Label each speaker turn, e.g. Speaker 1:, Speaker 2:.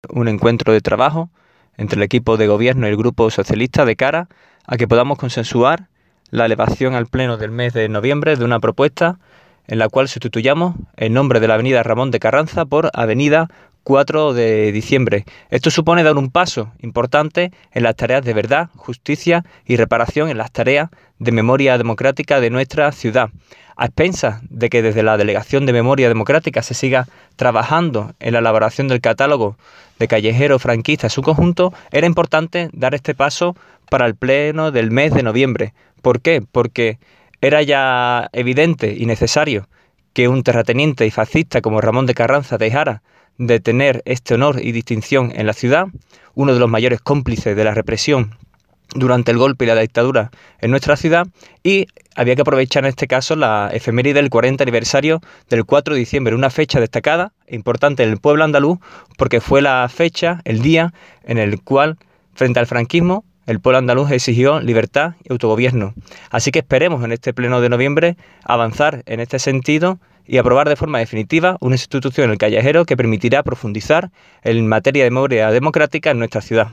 Speaker 1: un encuentro de trabajo entre el equipo de gobierno y el grupo socialista de cara a que podamos consensuar la elevación al Pleno del mes de noviembre de una propuesta en la cual sustituyamos el nombre de la avenida Ramón de Carranza por avenida 4 de diciembre. Esto supone dar un paso importante en las tareas de verdad, justicia y reparación, en las tareas de memoria democrática de nuestra ciudad. A expensas de que desde la Delegación de Memoria Democrática se siga trabajando en la elaboración del catálogo de callejeros franquistas en su conjunto, era importante dar este paso para el pleno del mes de noviembre. ¿Por qué? Porque era ya evidente y necesario que un terrateniente y fascista como Ramón de Carranza dejara de tener este honor y distinción en la ciudad, uno de los mayores cómplices de la represión durante el golpe y la dictadura en nuestra ciudad, y había que aprovechar en este caso la efeméride del 40 aniversario del 4 de diciembre, una fecha destacada e importante en el pueblo andaluz, porque fue la fecha, el día en el cual, frente al franquismo, el pueblo andaluz exigió libertad y autogobierno. Así que esperemos en este pleno de noviembre avanzar en este sentido y aprobar de forma definitiva una institución, el callejero, que permitirá profundizar en materia de memoria democrática en nuestra ciudad.